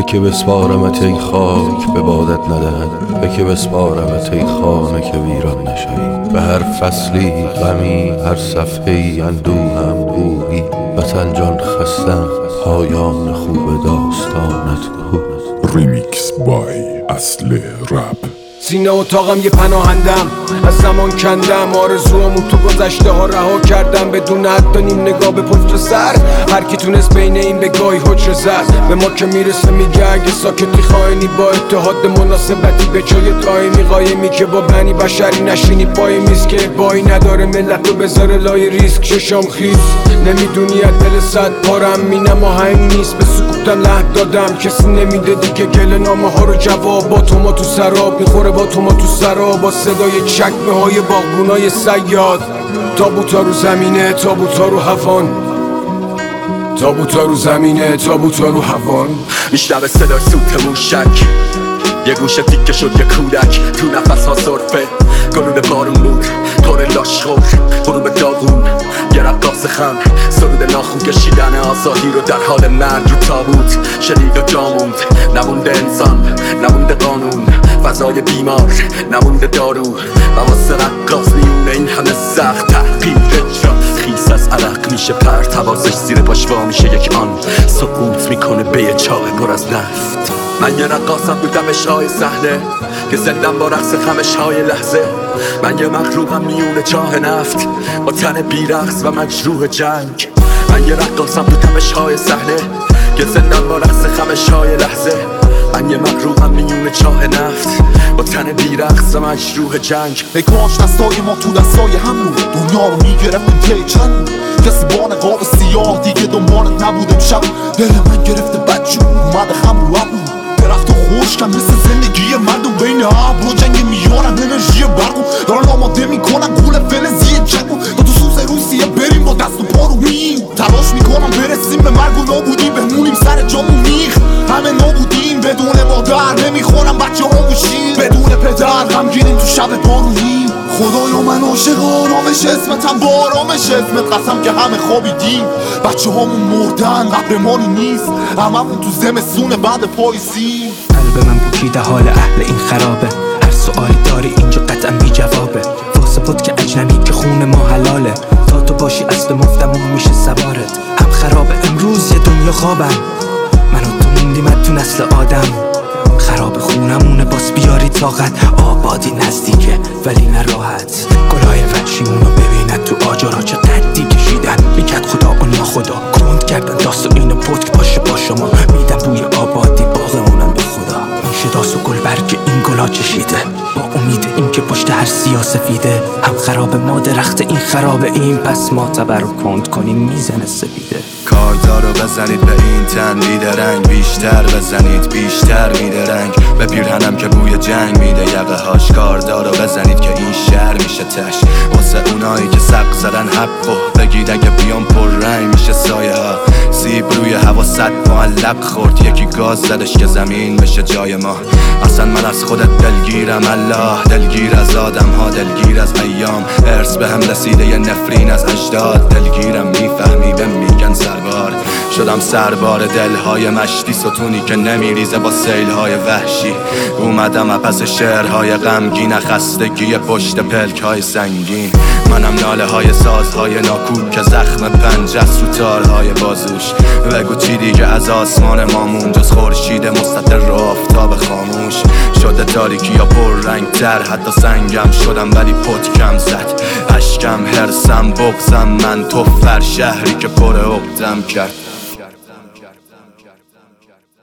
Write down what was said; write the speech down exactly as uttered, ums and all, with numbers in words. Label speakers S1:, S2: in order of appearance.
S1: که بسپارمت ای خاک به بادت ندهد، به که بسپارمت ای خانه که ویران نشوی. به هر فصلی غمی، هر صفحه‌ای اندوهم بویی. وطن جان خستم، پایان خوب داستانت کو.
S2: ریمیکس بای اصل رپ.
S3: سینه اتاقم یه پناهندم، از زمان کندم آرزوامو تو گذشته ها رها کردم. بدون حتی نیم نگاه به پشت سر، هر کی تونست بین این بگاهی حجره زد. به ما که میرسه میگه اگه ساکتی خائنی، با اتحاد مناسبتی به جای دائمی قایمی. که با بنی بشری نشینی پای میز، که بایی نداره ملت رو بذاره لای ریسک. ششام خیز نمیدونی از دل صد پارم، مینم آهنگ نیست به سکوتم لحد دادم. کسی نمیده دیگه گل نامه ها رو جواب، با تو ما تو سراب میخوره با تو ما تو سرا. با صدای چکمه های باغبونای صیاد، تابوتا رو زمینه تابوتا رو هوان، تابوتا رو زمینه تابوتا رو هوان.
S4: میشنوه صدای سوت موشک، یه گوشه تیکه شد یه کودک. تو نفس ها صرفه گلون بارون بود، طور لاشخور غروب داغون. یه رقاص خم سرود ناخون کشیدن آزادی رو در حال مرگ رو تابوت. شدید و جاموند نمونده انسان، نمونده قانون، فضای بیمار نمونده دارو. و واسه رقاص میونه این همه سخت تحقیر اجرا. خیس از عرق میشه پرت، حواسش زیر پاشوا میشه یک آن. سقوط میکنه به یه چاه پر از نفت. من یه رقاصم تو دمش های صحنه، که زندم با رقص خمش های لحظه. من یه مخلوقم میونه چاه نفت، با تن بیرقص و مجروح جنگ. من یه رقاصم تو دمش های صحنه، که زندم با رقص خمش های لحظه. من یه مغروقم میونه چاه نفت، با تن بیرقص و مجروح جنگ.
S5: ای کاش دستای ما تو دستای هم بود، دنیا رو میگرفتیم که چند. کسی با نقاب سیاه دیگه دنبالت نبود امشب. دل من گرفته بدجور اومده خم رو ابرو. درخت و خشکم مثل زندگی مردم، بین ابر و جنگ میارن انرژی برقو. دارن آماده میکنن گول فلزی جنگو. تا تو سوز روسیه بریم با دست و پا رو میم. تلاش میکنم برسیم به مرگ و نابودی، بمونیم سر جامون میخ همه نابودیم. بدون مادر نمیخورم بچه ها موشیم، بدون پدر غمگینیم تو شب بارونی. خدایا من عاشق آرامش اسمتم، با آرامش اسمت قسم که همه خوابیدیم. بچه هامون مردن قبر ما نیست، هممون تو زمستون بعد پاییزی.
S6: قلب من پوکیده حال اهل این خرابه، هر سوالی داری اینجا قطعا بی جوابه. واسه بود که اجنبی که خون ما حلاله، تا تو باشی اصل مفتمون میشه سوارت. هم خرابه امروز یه دنیا خوابم، من و تو موندیم تو نسل آدم. خراب خونمونه باز بیاری طاقت، آبادی نزدیکه ولی نه راحت. گلای وحشیمونو ببیند تو آجارا چه قدی کشیدن. میکرد خدا و ناخدا کند کردن داست و اینو پتک باشه با شما. میدم بوی آبادی باغمونم به خدا. میشه داست و گل برگ این گلا چشیده، با امید این که پشت هر سیاه سفیده. هم خراب ما درخت این خرابه این، پس ما تبر رو کند کنیم میزنه سفیده.
S7: کاردارو بزنید به این تن بیدرنگ، بیشتر بزنید بیشتر میده رنگ. به پیرهنم که بوی جنگ میده یقه هاش. کاردارو بزنید که این شهر میشه تش، واسه اونایی که سق زدن حقو بگید اگه بیام پر رنگ میشه سایه ها. سیب روی هوا صد معلق خورد، یکی گاز زدش که زمین بشه جای ما. اصلا من از خودت دلگیرم الله، دلگیر از آدم ها دلگیر از ایام. ارث به هم رسیده یه نفرین از اجداد، دلگیرم میفهمی به میگن سربار. شدم سربار دلهای مشتی، ستونی که نمیریزه با سیلهای وحشی. اومدم پس شعرهای غمگین، خستگی پشت پلکهای سنگین. منم ناله های سازهای ناکوب که زخم پنجه رو تارهای بازوش. بگو چی دیگه از آسمان مامون، جز خورشید مستطر رو آفتاب خاموش. شده تاریکی یا پر رنگ تر، حتی سنگم شدم ولی پتکم زد. اشکم هرسم بغزم من تو فر شهری که پر عقدم کرد.